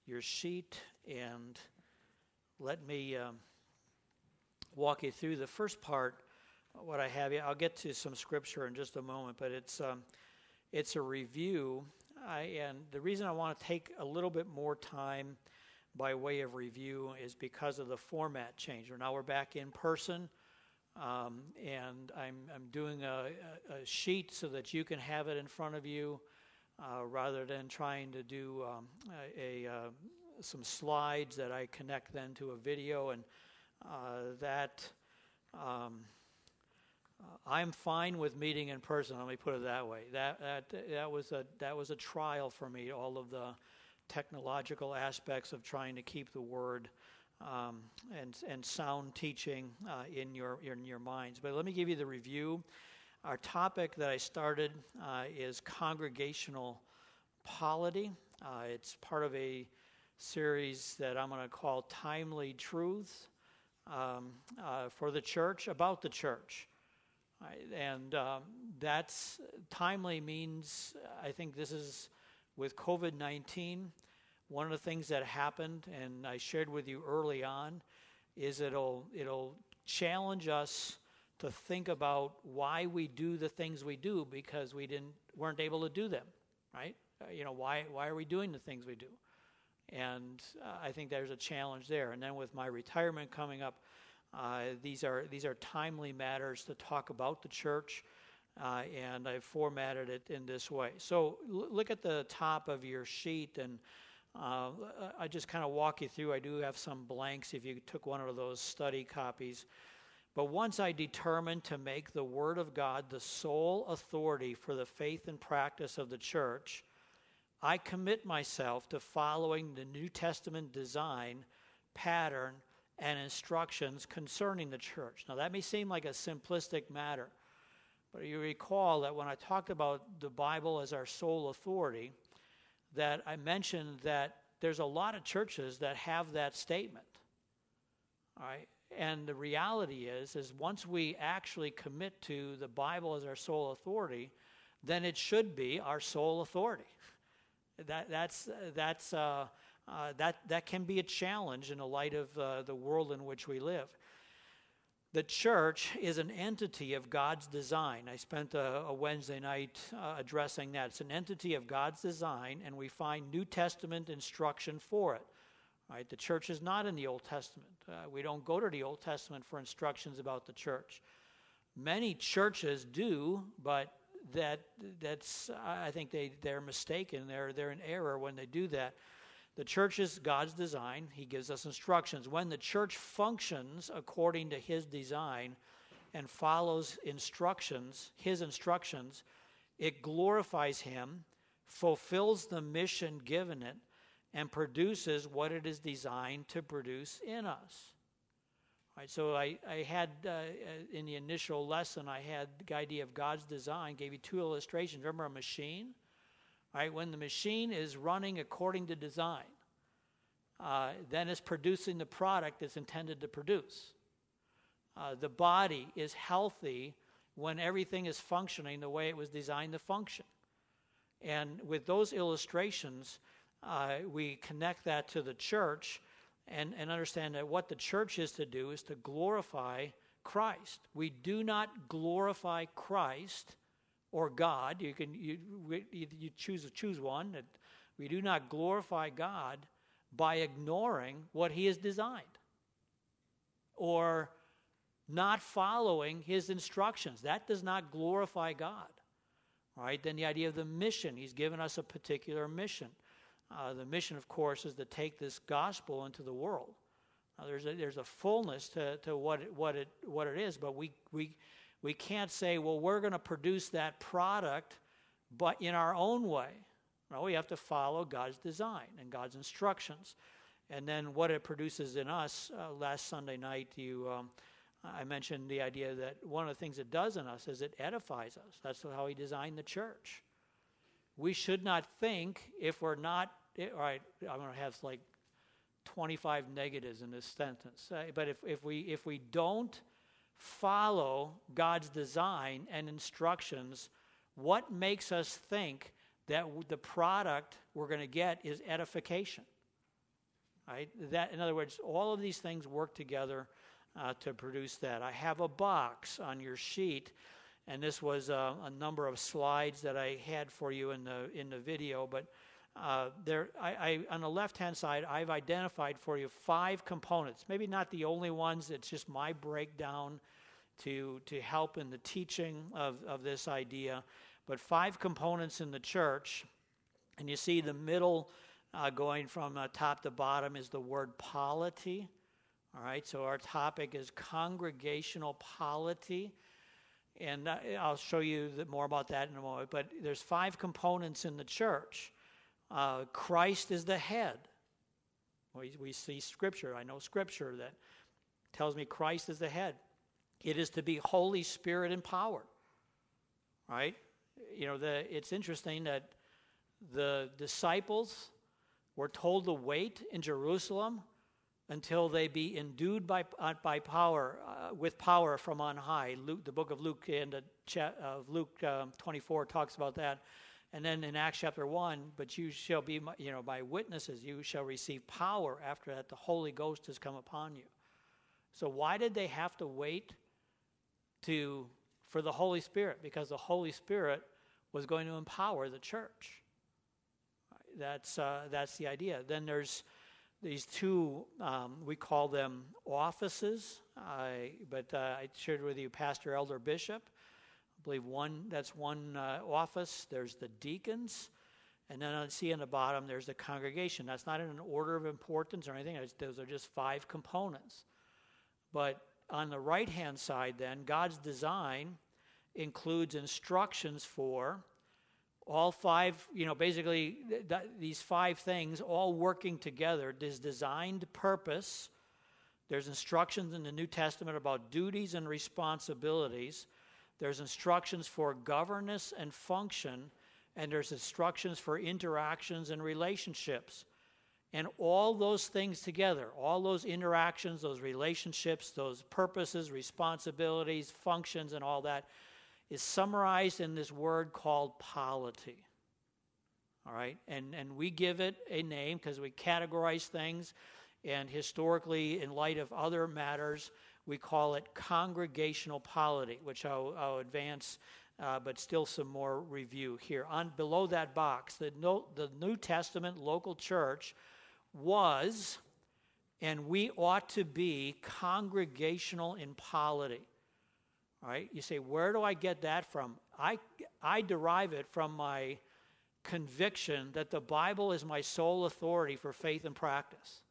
your sheet and let me walk you through the first part. What I have here, I'll get to some scripture in just a moment, but it's a review. And the reason I want to take a little bit more time by way of review is because of the format change. Now we're back in person, and I'm doing a sheet so that you can have it in front of you, rather than trying to do some slides that I connect then to a video, and I'm fine with meeting in person. Let me put it that way. That was a trial for me. All of the technological aspects of trying to keep the word and sound teaching in your minds. But let me give you the review. Our topic that I started is congregational polity. It's part of a series that I'm going to call Timely Truths for the church, about the church. And that's timely means, I think this is with COVID-19, one of the things that happened, and I shared with you early on, is it'll challenge us to think about why we do the things we do, because we weren't able to do them, right? Why are we doing the things we do? And I think there's a challenge there. And then with my retirement coming up, these are timely matters to talk about the church, and I've formatted it in this way. So look at the top of your sheet, and I just kind of walk you through. I do have some blanks if you took one of those study copies. But once I determined to make the Word of God the sole authority for the faith and practice of the church, I commit myself to following the New Testament design, pattern, and instructions concerning the church. Now, that may seem like a simplistic matter, but you recall that when I talked about the Bible as our sole authority, that I mentioned that there's a lot of churches that have that statement. All right? And the reality is once we actually commit to the Bible as our sole authority, then it should be our sole authority. That can be a challenge in the light of the world in which we live. The church is an entity of God's design. I spent a Wednesday night addressing that. It's an entity of God's design, and we find New Testament instruction for it. Right? The church is not in the Old Testament. We don't go to the Old Testament for instructions about the church. Many churches do, but that's I think they're mistaken. They're in error when they do that. The church is God's design. He gives us instructions. When the church functions according to His design and follows His instructions, it glorifies Him, fulfills the mission given it, and produces what it is designed to produce in us. All right, so I had, in the initial lesson, I had the idea of God's design, gave you two illustrations. Remember a machine? All right, when the machine is running according to design, then it's producing the product it's intended to produce. The body is healthy when everything is functioning the way it was designed to function. And with those illustrations, we connect that to the church and understand that what the church is to do is to glorify Christ. We do not glorify Christ or God. You choose one. That we do not glorify God by ignoring what He has designed or not following His instructions. That does not glorify God. All right? Then the idea of the mission. He's given us a particular mission. The mission, of course, is to take this gospel into the world. Now, there's a fullness to what it is, but we can't say, well, we're going to produce that product, but in our own way. No, we have to follow God's design and God's instructions. And then what it produces in us, last Sunday night, I mentioned the idea that one of the things it does in us is it edifies us. That's how He designed the church. We should not think if we're not, all right, I'm going to have like 25 negatives in this sentence. But if we don't follow God's design and instructions, what makes us think that the product we're going to get is edification? Right? That, in other words, all of these things work together to produce that. I have a box on your sheet, and this was a number of slides that I had for you in the video. But there, on the left-hand side, I've identified for you 5 components. Maybe not the only ones. It's just my breakdown to help in the teaching of this idea. But 5 components in the church, and you see the middle. Going from top to bottom is the word polity. All right, so our topic is congregational polity. And I'll show you more about that in a moment. But there's 5 components in the church. Christ is the head. We see Scripture. I know Scripture that tells me Christ is the head. It is to be Holy Spirit empowered. Right? You know, it's interesting that the disciples were told to wait in Jerusalem until they be endued by power, with power from on high. The book of Luke Luke 24 talks about that. And then in Acts chapter 1, but you shall be, my witnesses. You shall receive power after that the Holy Ghost has come upon you. So why did they have to wait for the Holy Spirit? Because the Holy Spirit was going to empower the church. That's the idea. Then there's these 2, we call them offices, but I shared with you pastor, elder, bishop. I believe that's one office. There's the deacons, and then I see on the bottom there's the congregation. That's not in an order of importance or anything. Those are just 5 components. But on the right-hand side then, God's design includes instructions for all 5, basically these 5 things all working together. There's designed purpose. There's instructions in the New Testament about duties and responsibilities. There's instructions for governance and function. And there's instructions for interactions and relationships. And all those things together, all those interactions, those relationships, those purposes, responsibilities, functions, and all that, is summarized in this word called polity. All right? And we give it a name because we categorize things, and historically, in light of other matters, we call it congregational polity, which I'll advance, but still some more review here. Below that box, the New Testament local church was, and we ought to be, congregational in polity. All right, you say, where do I get that from? I derive it from my conviction that the Bible is my sole authority for faith and practice.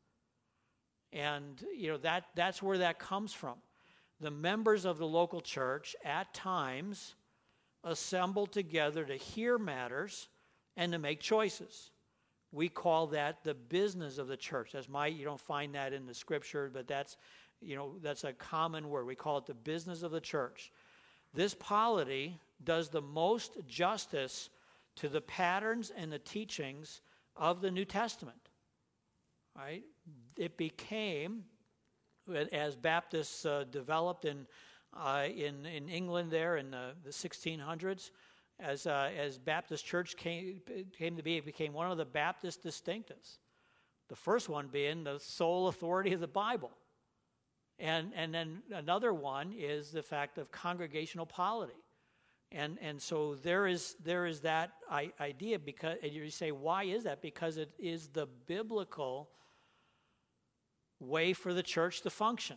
And, that's where that comes from. The members of the local church at times assemble together to hear matters and to make choices. We call that the business of the church. You don't find that in the Scripture, but that's a common word. We call it the business of the church. This polity does the most justice to the patterns and the teachings of the New Testament. Right? It became, as Baptists developed in England there in the 1600s, as Baptist church came to be, it became one of the Baptist distinctives. The first one being the sole authority of the Bible. And then another one is the fact of congregational polity. And so there is that idea, because and you say, why is that? Because it is the biblical way for the church to function.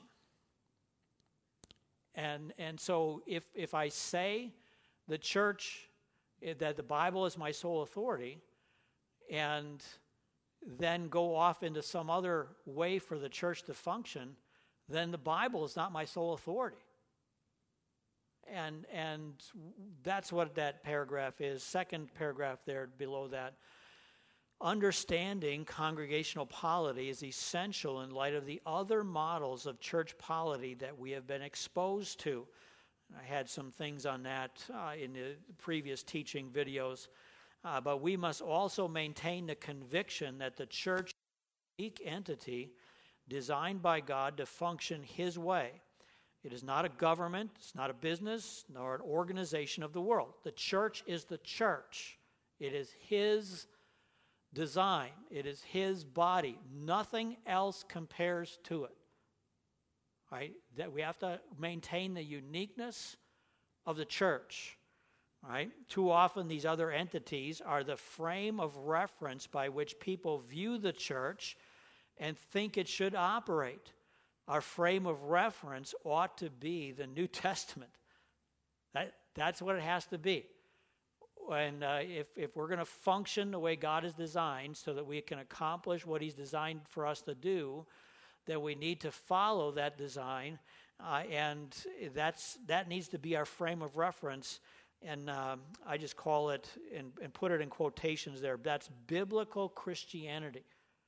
And so if I say the church, that the Bible is my sole authority, and then go off into some other way for the church to function, then the Bible is not my sole authority. And that's what that paragraph is. Second paragraph there below that. Understanding congregational polity is essential in light of the other models of church polity that we have been exposed to. I had some things on that in the previous teaching videos. But we must also maintain the conviction that the church is a unique entity designed by God to function His way. It is not a government, it's not a business, nor an organization of the world. The church is the church. It is His design. It is his body. Nothing else compares to it. Right? That we have to maintain the uniqueness of the church. Right? Too often these other entities are the frame of reference by which people view the church and think it should operate. Our frame of reference ought to be the New Testament. That's what it has to be. And if we're going to function the way God is designed so that we can accomplish what he's designed for us to do, then we need to follow that design, and that needs to be our frame of reference. And I just call it, and put it in quotations there, that's biblical Christianity.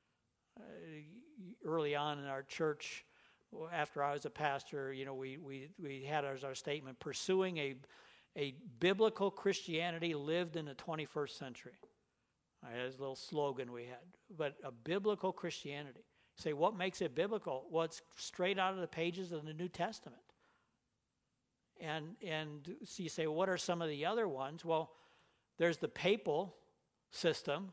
Early on in our church, after I was a pastor, we had as our statement, pursuing a biblical Christianity lived in the 21st century. That's a little slogan we had. But a biblical Christianity. Say, what makes it biblical? Well, it's straight out of the pages of the New Testament. And so you say, what are some of the other ones? Well, there's the papal system.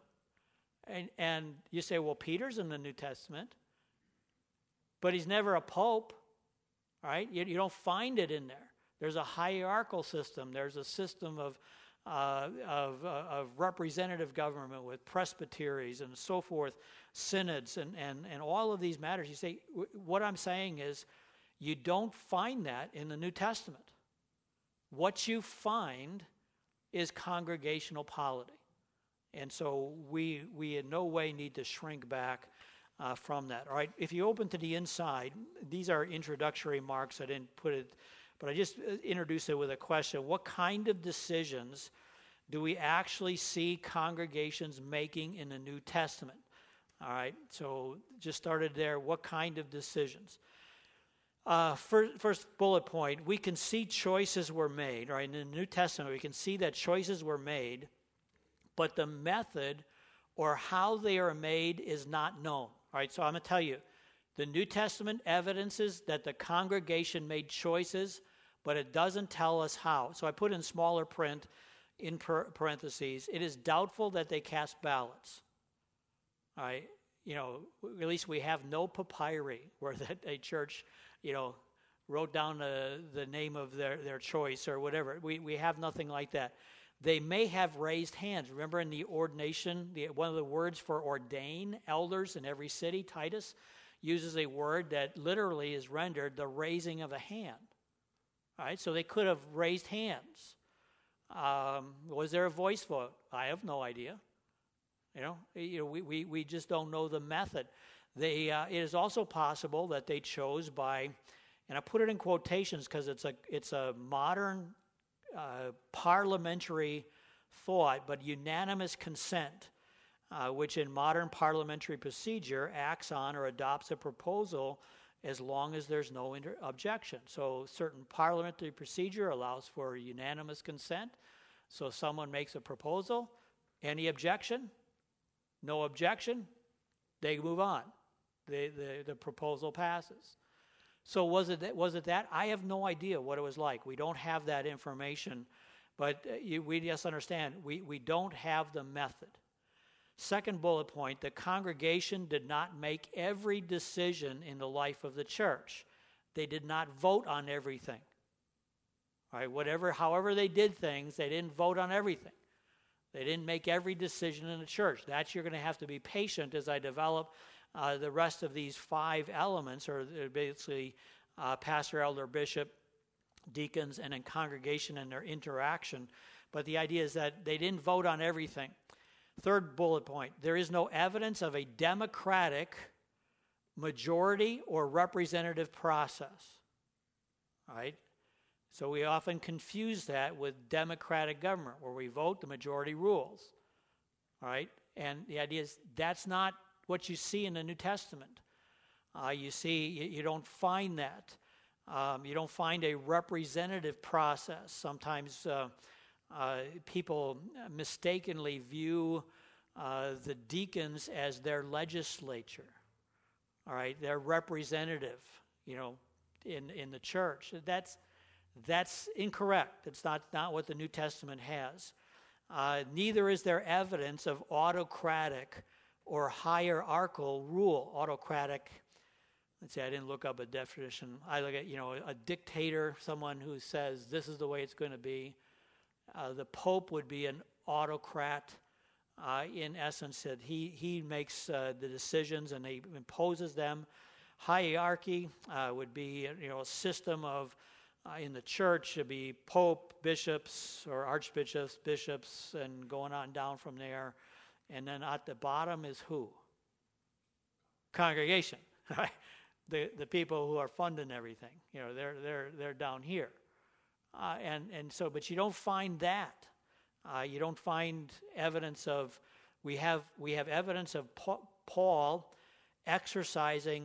And you say, well, Peter's in the New Testament. But he's never a pope. Right? You don't find it in there. There's a hierarchical system. There's a system of representative government with presbyteries and so forth, synods and all of these matters. You say, what I'm saying is, you don't find that in the New Testament. What you find is congregational polity. And so we in no way need to shrink back from that. All right, if you open to the inside, these are introductory remarks. I didn't put it, but I just introduced it with a question. What kind of decisions do we actually see congregations making in the New Testament? All right, so just started there. What kind of decisions? First bullet point, we can see choices were made. Right, in the New Testament, we can see that choices were made, but the method or how they are made is not known. All right, so I'm going to tell you, the New Testament evidences that the congregation made choices, but it doesn't tell us how. So I put in smaller print, in parentheses, it is doubtful that they cast ballots. All right, at least we have no papyri where a church, wrote down the name of their choice or whatever. We have nothing like that. They may have raised hands. Remember in the ordination, one of the words for ordain elders in every city, Titus uses a word that literally is rendered the raising of a hand. All right, so they could have raised hands. Was there a voice vote? I have no idea. We just don't know the method. It is also possible that they chose by, and I put it in quotations because it's a modern parliamentary thought, but unanimous consent, which in modern parliamentary procedure acts on or adopts a proposal as long as there's no objection. So certain parliamentary procedure allows for unanimous consent. So someone makes a proposal, any objection? No objection, they move on. The proposal passes. So was it that? I have no idea what it was like. We don't have that information, but we just understand we don't have the method. Second bullet point, the congregation did not make every decision in the life of the church. They did not vote on everything. All right, however they did things, they didn't vote on everything. They didn't make every decision in the church. You're going to have to be patient as I develop the rest of these 5 elements, or basically pastor, elder, bishop, deacons, and then congregation and their interaction. But the idea is that they didn't vote on everything. Third bullet point, there is no evidence of a democratic majority or representative process. All right? So we often confuse that with democratic government, where we vote, the majority rules. All right? And the idea is that's not what you see in the New Testament. You don't find that. You don't find a representative process. Sometimes people mistakenly view the deacons as their legislature. All right, their representative, in the church. That's incorrect. It's not what the New Testament has. neither is there evidence of autocratic or hierarchical rule. Autocratic, let's see, I didn't look up a definition. I look at, a dictator, someone who says this is the way it's going to be. The Pope would be an autocrat. In essence, that he makes the decisions and he imposes them. Hierarchy would be a system of in the church it'd be pope, bishops or archbishops, bishops, and going on down from there. And then at the bottom is who? Congregation, right? The people who are funding everything. They're down here. And so, but you don't find that. You don't find evidence of. We have evidence of Paul exercising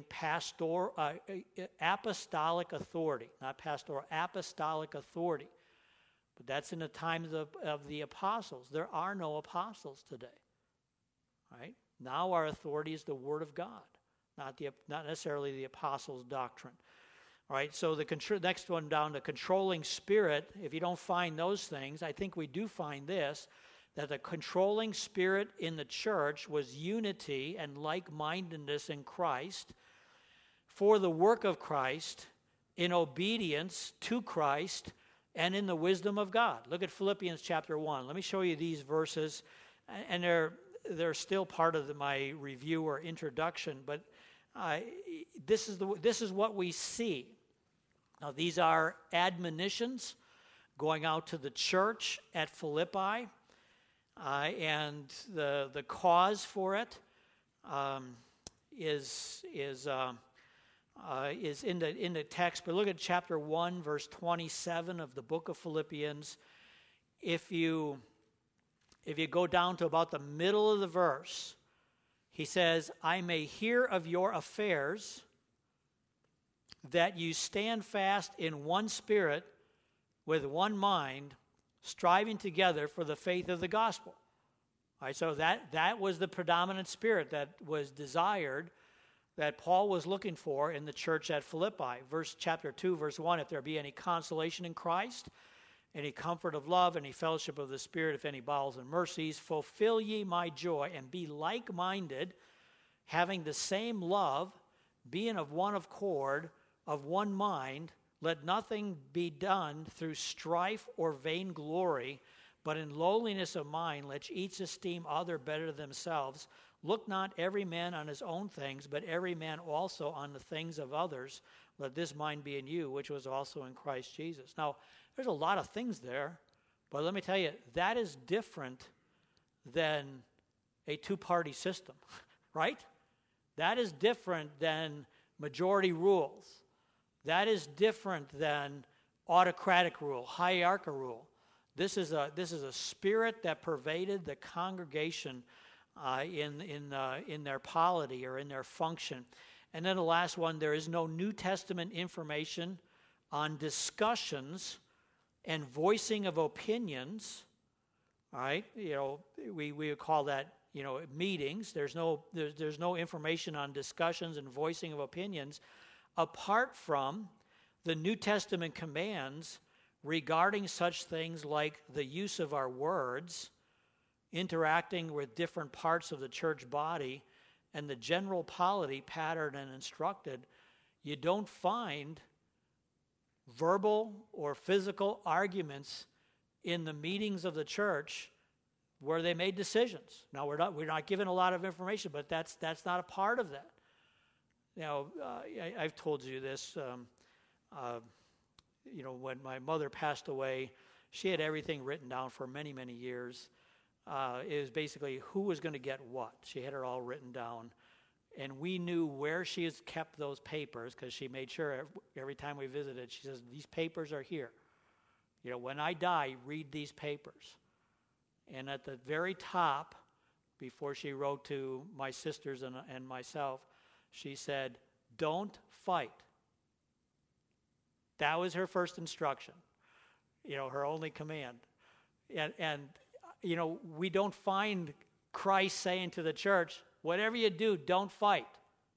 apostolic authority, not pastoral, apostolic authority. But that's in the times of the apostles. There are no apostles today. Right? Now our authority is the Word of God, not necessarily the apostles' doctrine. All right, so the next one down, the controlling spirit, if you don't find those things, I think we do find this, that the controlling spirit in the church was unity and like-mindedness in Christ for the work of Christ, in obedience to Christ, and in the wisdom of God. Look at Philippians chapter 1. Let me show you these verses, and they're still part of my review or introduction, but this is what we see. Now, these are admonitions going out to the church at Philippi, and the cause for it is in the text. But look at chapter 1, verse 27 of the book of Philippians. If you go down to about the middle of the verse, he says, "I may hear of your affairs, that you stand fast in one spirit, with one mind, striving together for the faith of the gospel." All right, so that was the predominant spirit that was desired, that Paul was looking for in the church at Philippi. Chapter 2, verse 1, "If there be any consolation in Christ, any comfort of love, any fellowship of the Spirit, if any bowels and mercies, fulfill ye my joy, and be like-minded, having the same love, being of one accord, of one mind, let nothing be done through strife or vainglory, but in lowliness of mind let each esteem other better than themselves. Look not every man on his own things, but every man also on the things of others. Let this mind be in you, which was also in Christ Jesus." Now, there's a lot of things there, but let me tell you, that is different than a two-party system, right? That is different than majority rules. That is different than autocratic rule, hierarchical rule. This is a spirit that pervaded the congregation in their polity or in their function. And then the last one, there is no New Testament information on discussions and voicing of opinions. All right, we would call that meetings. There's no information on discussions and voicing of opinions, apart from the New Testament commands regarding such things like the use of our words, interacting with different parts of the church body, and the general polity patterned and instructed. You don't find verbal or physical arguments in the meetings of the church where they made decisions. Now, we're not given a lot of information, but that's not a part of that. I've told you this. When my mother passed away, she had everything written down for many, many years. It was basically who was going to get what. She had it all written down. And we knew where she has kept those papers, because she made sure every time we visited, she says, "These papers are here. When I die, read these papers." And at the very top, before she wrote to my sisters and myself, she said, "Don't fight." That was her first instruction, her only command. And we don't find Christ saying to the church, "Whatever you do, don't fight."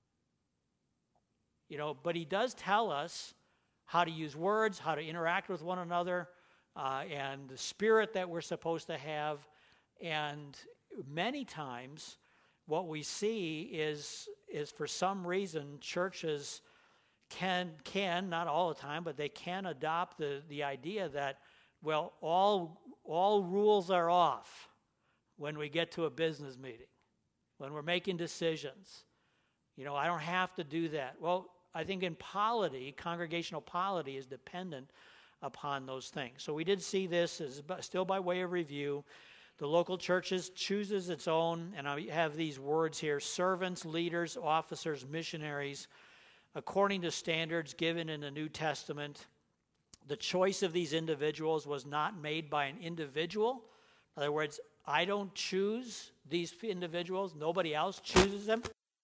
But he does tell us how to use words, how to interact with one another, and the spirit that we're supposed to have. And many times what we see is for some reason churches can, not all the time, but they can adopt the idea that, well, all rules are off when we get to a business meeting, when we're making decisions. I don't have to do that. Well, I think in polity, congregational polity is dependent upon those things. So we did see this as still by way of review. The local churches chooses its own, and I have these words here: servants, leaders, officers, missionaries, according to standards given in the New Testament. The choice of these individuals was not made by an individual. In other words, I don't choose these individuals. Nobody else chooses them.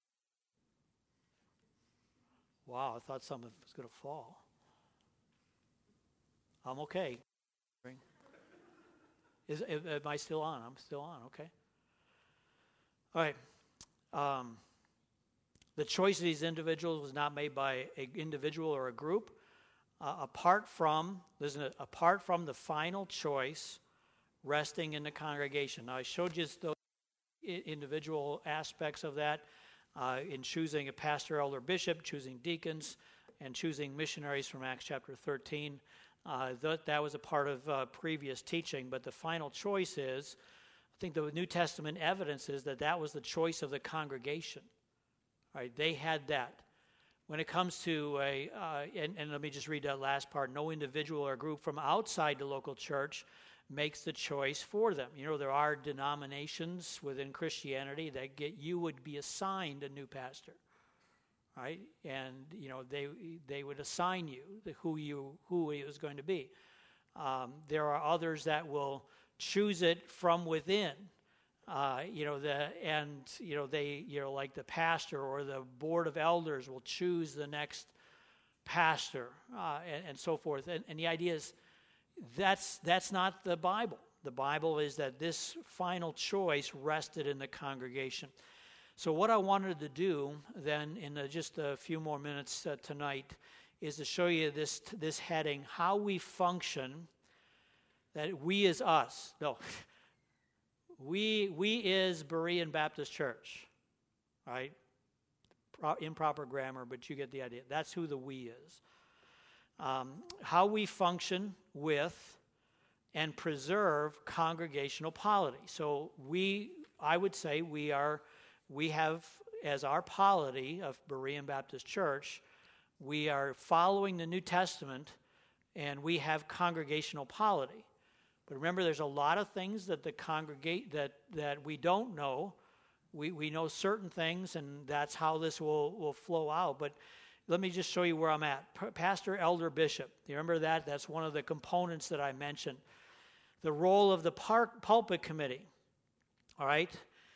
Wow, I thought something was going to fall. I'm okay. Am I still on? I'm still on, okay. All right. The choice of these individuals was not made by an individual or a group. Apart from the final choice resting in the congregation. Now, I showed you those individual aspects of that in choosing a pastor, elder, bishop, choosing deacons, and choosing missionaries from Acts chapter 13. That was a part of previous teaching, but the final choice is, I think the New Testament evidence is that was the choice of the congregation. Right? They had that. When it comes to and let me just read that last part, no individual or group from outside the local church makes the choice for them. There are denominations within Christianity that you would be assigned a new pastor, right? And they would assign you who he was going to be. There are others that will choose it from within. Like the pastor or the board of elders will choose the next pastor, and so forth. And the idea is that's not the Bible. The Bible is that this final choice rested in the congregation. So what I wanted to do then in just a few more minutes tonight is to show you this heading: how we function, that we is us. No. We is Berean Baptist Church, right? Improper grammar, but you get the idea. That's who the we is. How we function with and preserve congregational polity. So I would say we have as our polity of Berean Baptist Church, we are following the New Testament, and we have congregational polity. But remember, there's a lot of things that that we don't know. We know certain things, and that's how this will flow out. But let me just show you where I'm at. Pastor, elder, bishop. You remember that? That's one of the components that I mentioned. The role of the pulpit committee. All right?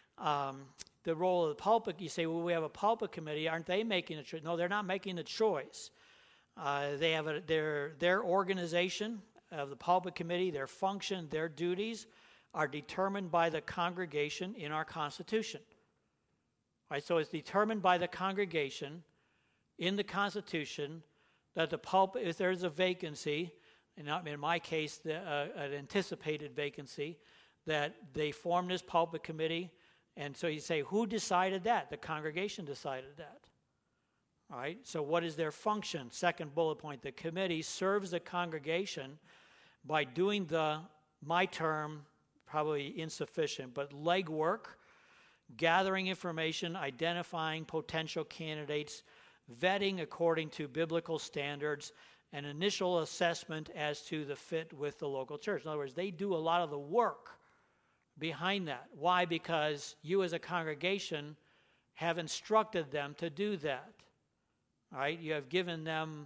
The role of the pulpit, you say, well, we have a pulpit committee. Aren't they making a choice? No, they're not making the choice. They have their organization of the pulpit committee, their function, their duties are determined by the congregation in our Constitution. Right, so it's determined by the congregation in the Constitution that the pulpit, if there's a vacancy, and in my case, an anticipated vacancy, that they form this pulpit committee. And so you say, who decided that? The congregation decided that. All right, so what is their function? Second bullet point, the committee serves the congregation by doing my term, probably insufficient, but legwork, gathering information, identifying potential candidates, vetting according to biblical standards, and initial assessment as to the fit with the local church. In other words, they do a lot of the work behind that. Why? Because you as a congregation have instructed them to do that. All right? You have given them,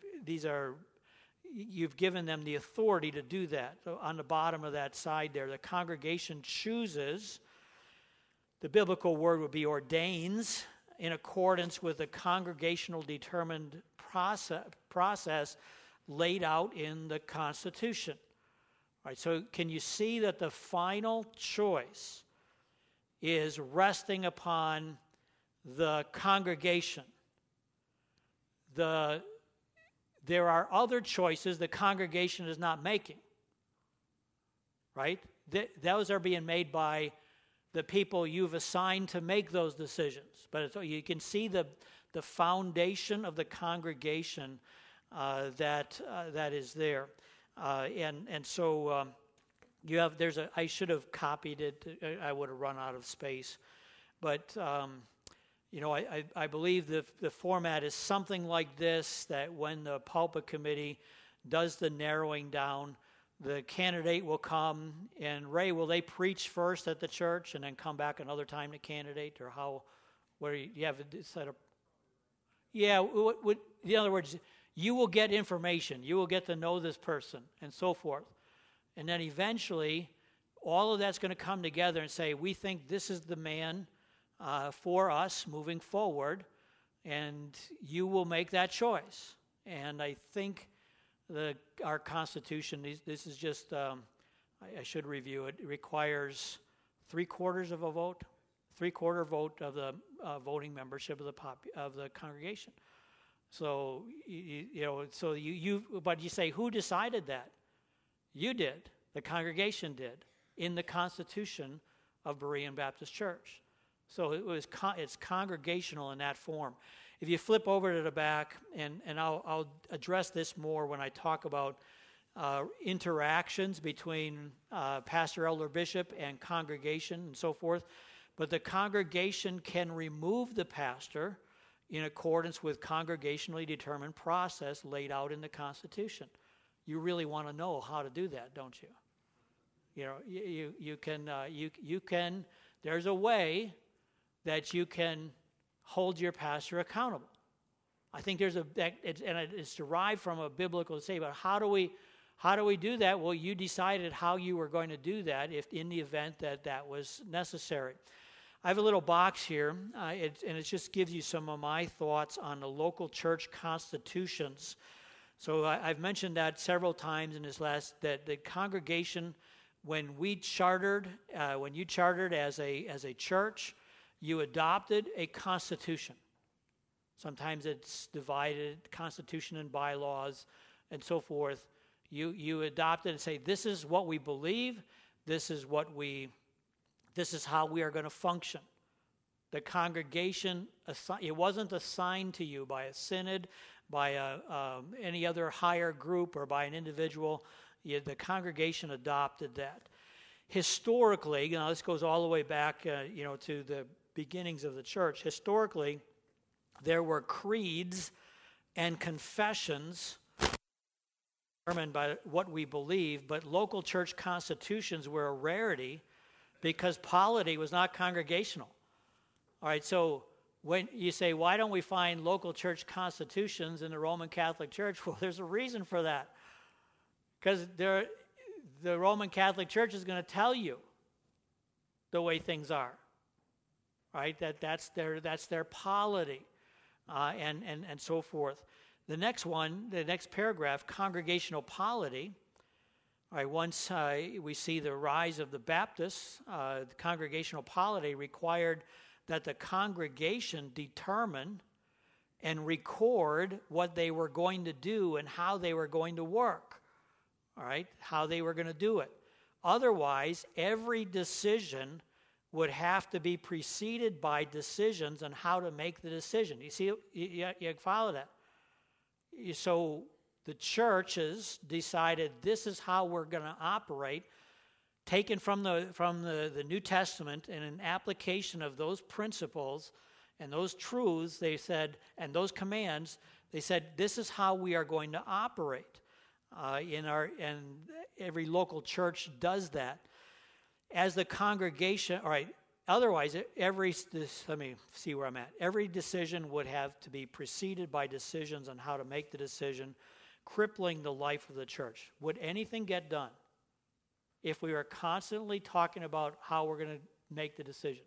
you've given them the authority to do that. So on the bottom of that side there, the congregation chooses, the biblical word would be ordains, in accordance with the congregational determined process laid out in the Constitution. All right, so can you see that the final choice is resting upon the congregation? There are other choices the congregation is not making, right? those are being made by the people you've assigned to make those decisions. But you can see the foundation of the congregation that is there. And so you have, I should have copied it. I would have run out of space. But, I believe the format is something like this, that when the pulpit committee does the narrowing down, the candidate will come, and Ray, will they preach first at the church and then come back another time to candidate, or how? Where you have a set up? Yeah. In other words, you will get information. You will get to know this person, and so forth, and then eventually, all of that's going to come together and say, we think this is the man for us moving forward, and you will make that choice. And I think our Constitution, this is just, I should review it, requires 3/4 of a vote, 3/4 vote of the voting membership of the congregation. So, but you say, who decided that? You did. The congregation did, in the Constitution of Berean Baptist Church. So it's congregational in that form. If you flip over to the back, and I'll address this more when I talk about interactions between pastor, elder, bishop, and congregation and so forth. But the congregation can remove the pastor in accordance with congregationally determined process laid out in the Constitution. You really want to know how to do that, don't you? You can. There's a way that you can hold your pastor accountable. I think it's derived from a biblical statement. How do we do that? Well, you decided how you were going to do that if in the event that was necessary. I have a little box here, and it just gives you some of my thoughts on the local church constitutions. So I've mentioned that several times in this that the congregation, when you chartered as a church, you adopted a constitution. Sometimes it's divided, constitution and bylaws and so forth. You adopt it and say, this is what we believe, this is how we are going to function. The congregation, it wasn't assigned to you by a synod, by any other higher group, or by an individual. The congregation adopted that. Historically, this goes all the way back, to the beginnings of the church. Historically, there were creeds and confessions determined by what we believe, but local church constitutions were a rarity because polity was not congregational. All right, so when you say, why don't we find local church constitutions in the Roman Catholic Church? Well, there's a reason for that. Because the Roman Catholic Church is going to tell you the way things are. Right? That's their polity, and so forth. The next paragraph, congregational polity. All right, once we see the rise of the Baptists, the congregational polity required that the congregation determine and record what they were going to do and how they were going to work. All right, how they were going to do it. Otherwise, every decision would have to be preceded by decisions on how to make the decision. You see, you follow that? So the churches decided this is how we're going to operate, taken from the New Testament, and an application of those principles and those truths, they said, and those commands, they said, this is how we are going to operate. And every local church does that. As the congregation, all right, otherwise, let me see where I'm at. Every decision would have to be preceded by decisions on how to make the decision, crippling the life of the church. Would anything get done if we were constantly talking about how we're going to make the decision?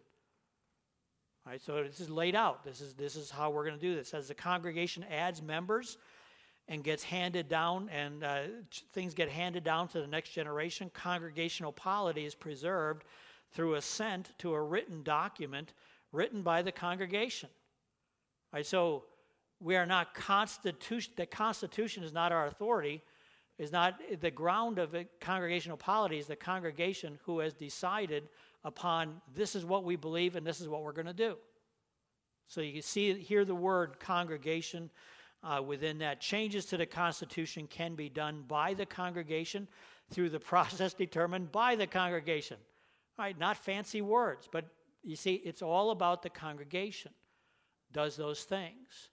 All right, so this is laid out. This is how we're going to do this. As the congregation adds members and gets handed down, and things get handed down to the next generation, congregational polity is preserved through assent to a written document written by the congregation. All right, so we are not the Constitution is not our authority. is not the ground of it. Congregational polity is the congregation who has decided upon this is what we believe and this is what we're going to do. So you can hear the word congregation within that. Changes to the Constitution can be done by the congregation through the process determined by the congregation. All right, not fancy words, but you see, it's all about the congregation does those things.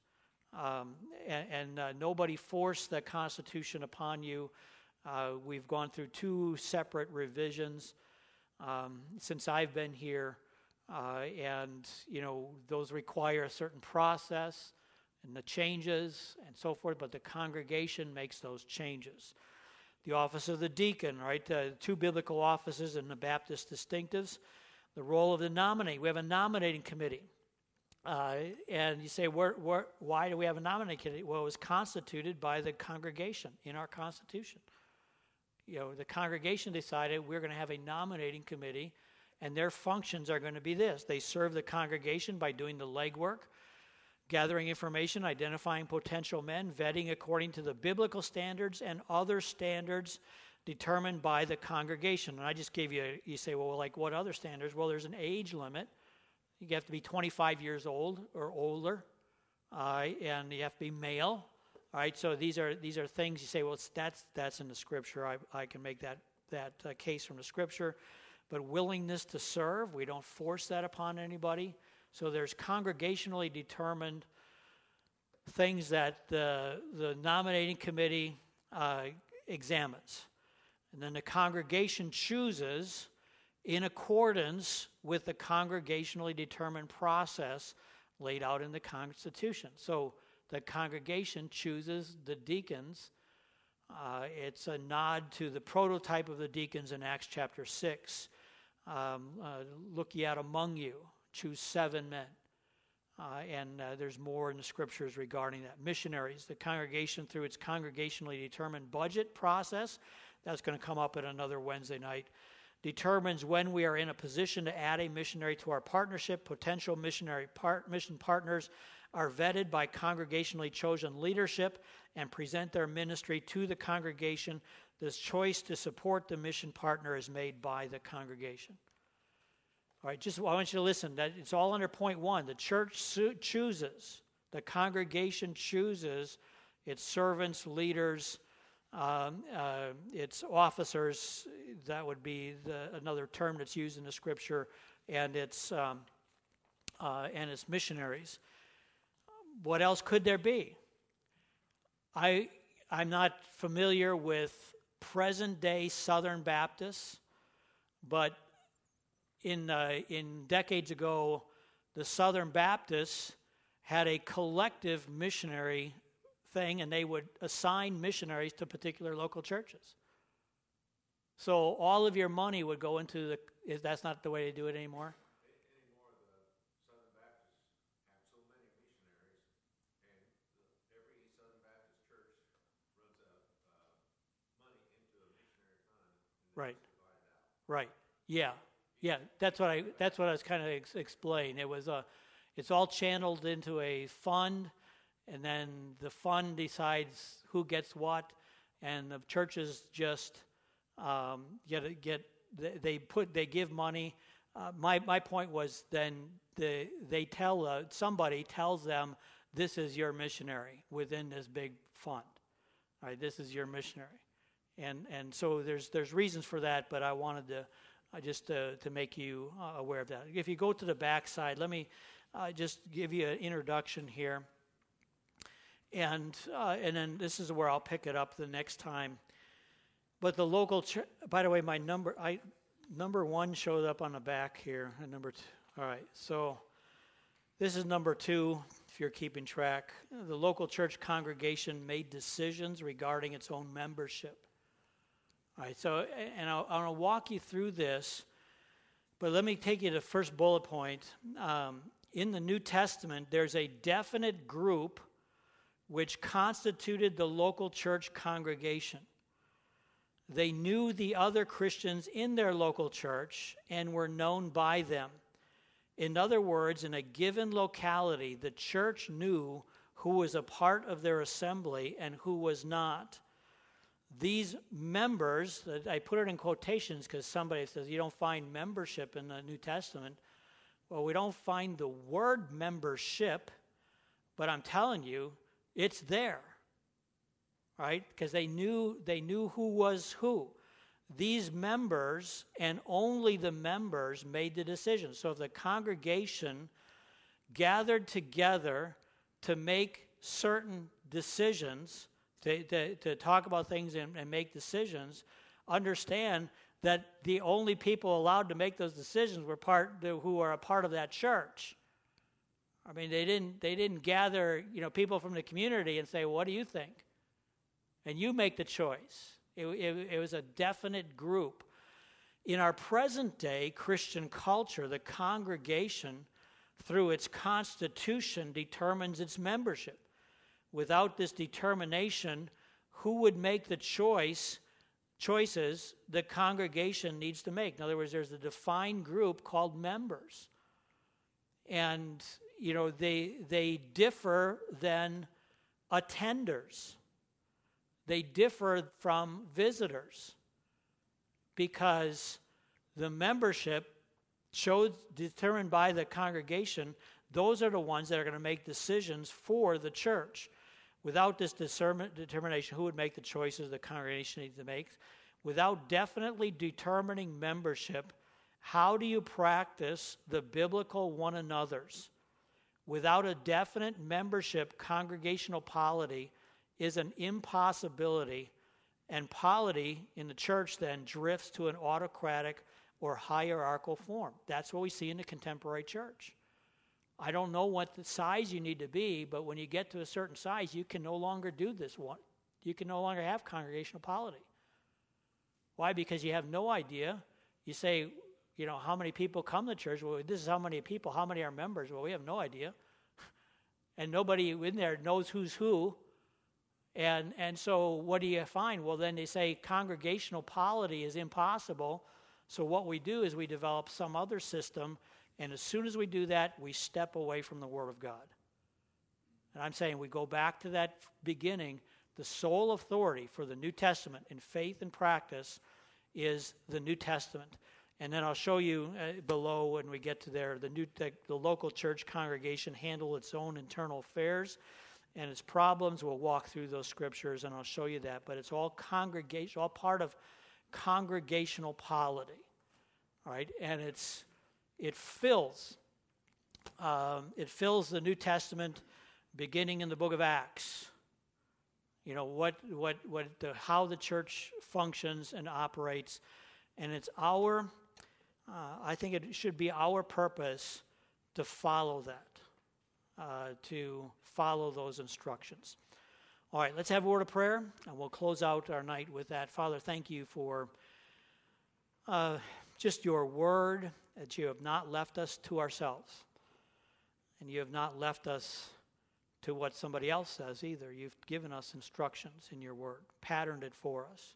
Nobody forced the Constitution upon you. We've gone through 2 separate revisions since I've been here, and those require a certain process and the changes and so forth, but the congregation makes those changes. The office of the deacon, right? 2 biblical offices in the Baptist distinctives. The role of the nominee. We have a nominating committee. And you say, why do we have a nominating committee? Well, it was constituted by the congregation in our Constitution. The congregation decided we're going to have a nominating committee, and their functions are going to be this. They serve the congregation by doing the legwork, gathering information, identifying potential men, vetting according to the biblical standards and other standards determined by the congregation. And I just gave you say, well, like what other standards? Well, there's an age limit. You have to be 25 years old or older, and you have to be male. All right, so these are things you say, well, that's in the Scripture. I can make that case from the Scripture. But willingness to serve, we don't force that upon anybody. So there's congregationally determined things that the nominating committee examines. And then the congregation chooses in accordance with the congregationally determined process laid out in the Constitution. So the congregation chooses the deacons. It's a nod to the prototype of the deacons in Acts chapter 6. Look ye out among you, choose 7 men. And there's more in the Scriptures regarding that. Missionaries, the congregation through its congregationally determined budget process, that's going to come up at another Wednesday night, determines when we are in a position to add a missionary to our partnership. Potential mission partners are vetted by congregationally chosen leadership and present their ministry to the congregation. This choice to support the mission partner is made by the congregation. All right, I want you to listen. That it's all under point 1. The church chooses, the congregation chooses its servants, leaders, its officers. That would be another term that's used in the Scripture, and its missionaries. What else could there be? I'm not familiar with present-day Southern Baptists, but in decades ago, the Southern Baptists had a collective missionary thing, and they would assign missionaries to particular local churches. So all of your money would go into that's not the way to do it anymore? Anymore, the Southern Baptists have so many missionaries, and every Southern Baptist church runs money into a missionary fund, and Right. It's divided out. Right. Yeah. That's what I was kind of explaining. It's all channeled into a fund, and then the fund decides who gets what, and the churches just they give money. My point was then somebody tells them this is your missionary within this big fund. All right, this is your missionary, and so there's reasons for that, but I wanted to. Just to make you aware of that. If you go to the back side, let me just give you an introduction here. And then this is where I'll pick it up the next time. But the local church, by the way, my number 1 showed up on the back here, and number 2. All right, so this is number 2, if you're keeping track. The local church congregation made decisions regarding its own membership. All right, so, and I'm going to walk you through this, but let me take you to the first bullet point. In the New Testament, there's a definite group which constituted the local church congregation. They knew the other Christians in their local church and were known by them. In other words, in a given locality, the church knew who was a part of their assembly and who was not. these members, I put it in quotations because somebody says you don't find membership in the New Testament. Well, we don't find the word membership, but I'm telling you, it's there, right? Because they knew who was who. These members, and only the members, made the decision. So if the congregation gathered together to make certain decisions, to talk about things and make decisions, understand that the only people allowed to make those decisions were who are a part of that church. I mean, they didn't gather, people from the community and say, "What do you think?" And you make the choice. It was a definite group. In our present day Christian culture, the congregation, through its constitution, determines its membership. Without this determination, who would make the choices the congregation needs to make? In other words, there's a defined group called members. And, they differ than attenders. They differ from visitors because the membership determined by the congregation, those are the ones that are going to make decisions for the church. Without this determination, who would make the choices the congregation needs to make? Without definitely determining membership, how do you practice the biblical one another's? Without a definite membership, congregational polity is an impossibility, and polity in the church then drifts to an autocratic or hierarchical form. That's what we see in the contemporary church. I don't know what the size you need to be, but when you get to a certain size, you can no longer do this one. You can no longer have congregational polity. Why? Because you have no idea. You say, how many people come to church? Well, this is how many people. How many are members? Well, we have no idea. And nobody in there knows who's who. And so what do you find? Well, then they say congregational polity is impossible. So what we do is we develop some other system, and as soon as we do that, we step away from the Word of God. And I'm saying we go back to that beginning. The sole authority for the New Testament in faith and practice is the New Testament. And then I'll show you below when we get to there, the local church congregation handle its own internal affairs and its problems. We'll walk through those scriptures, and I'll show you that. But it's all congregation, all part of congregational polity, all right? And it fills the New Testament, beginning in the book of Acts. How the church functions and operates, and it's I think it should be our purpose to follow that, to follow those instructions. All right, let's have a word of prayer, and we'll close out our night with that. Father, thank you for just your word, that you have not left us to ourselves, and you have not left us to what somebody else says either. You've given us instructions in your word, patterned it for us,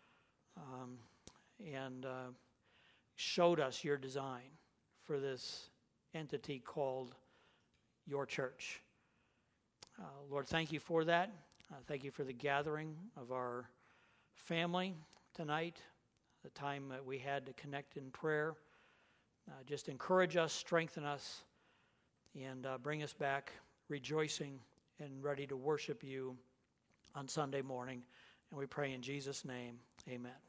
and showed us your design for this entity called your church. Lord, thank you for that. Thank you for the gathering of our family tonight, the time that we had to connect in prayer. Just encourage us, strengthen us, and bring us back rejoicing and ready to worship you on Sunday morning. And we pray in Jesus' name, amen.